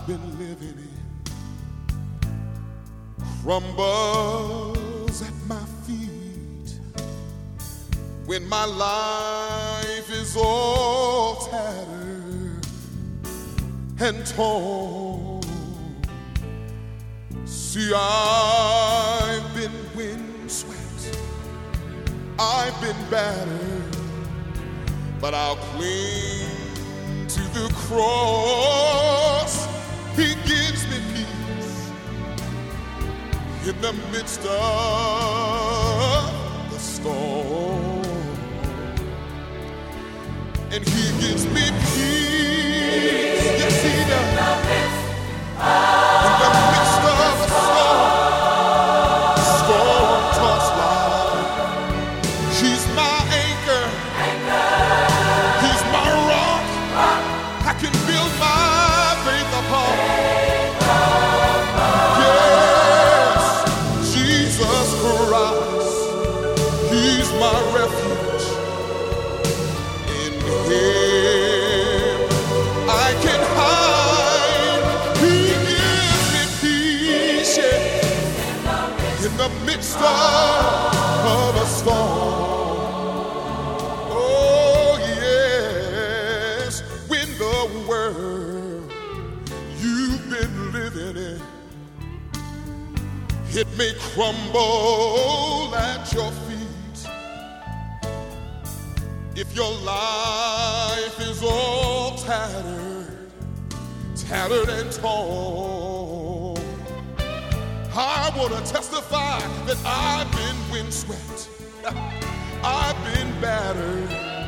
I've been living in crumbles at my feet when my life is all tattered and torn. See, I've been windswept, I've been battered, but I'll cling to the cross. He gives me peace in the midst of the storm, and He gives me peace. Yes, He does. In the midst of the storm-tossed life, He's my anchor. He's my rock. I can build my faith upon. Yes, Jesus Christ, He's my refuge. In Him I can hide. He gives me peace, yeah, in the midst of a storm. Oh yes, when the world you've been living in, it may crumble at your feet. If your life is all tattered and torn, I want to testify that I've been windswept, I've been battered,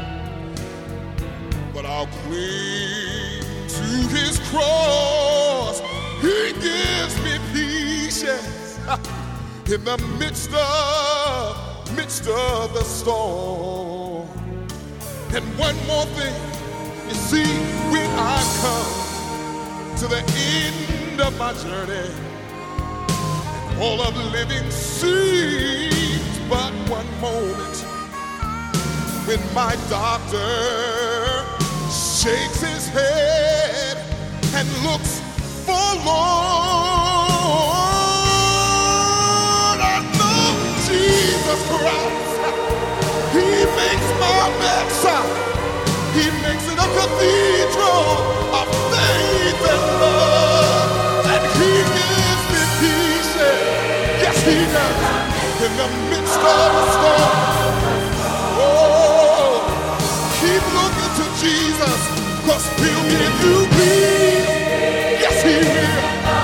but I'll cling to His cross. He gives me peace, yes, in the midst of the storm. And one more thing, you see, when I come to the end of my journey, all of living seems but one moment, when my doctor shakes his head and looks forlorn, I know Jesus Christ, He makes my bedside, He makes it a cathedral of faith and love, and He gives me peace, yes He does, in the midst of a storm. Oh, keep looking to Jesus, 'cause He'll give you peace, yes He will,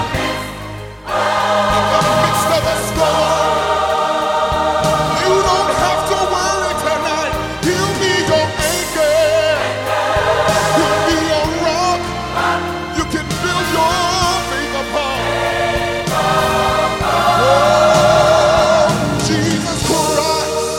in the midst of a storm. You don't have to worry tonight, He'll be your anchor, He'll be your rock, you can build your faith upon. Oh, Jesus Christ,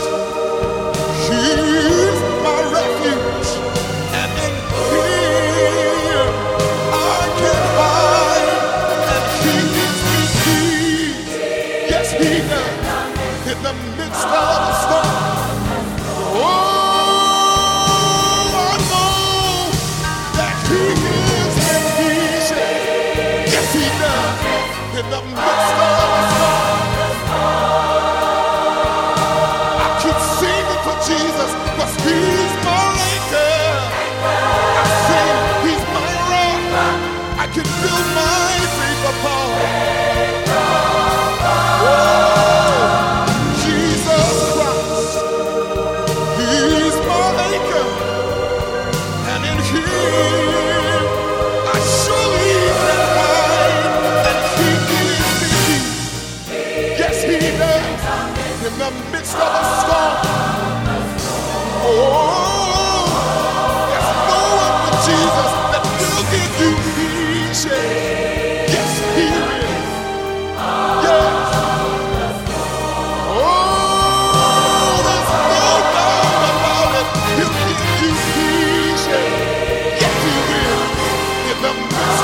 He's my refuge, and in Him I can hide, and He gives me peace, yes He does, in the midst of the storm. Oh, I know that He gives me peace, yes He does, in the midst of the storm. I keep singing for Jesus, 'cause He's my anchor. I sing, He's my rock, I can build my faith upon. Oh, Jesus Christ, He's my anchor, and in Him I surely can hide, and He gives me peace, yes He does, in the midst of a storm. Oh, there's no one but Jesus that will give you peace, yes He will, yes. Oh, there's no doubt about it, He'll give you peace, yes He will, in the midst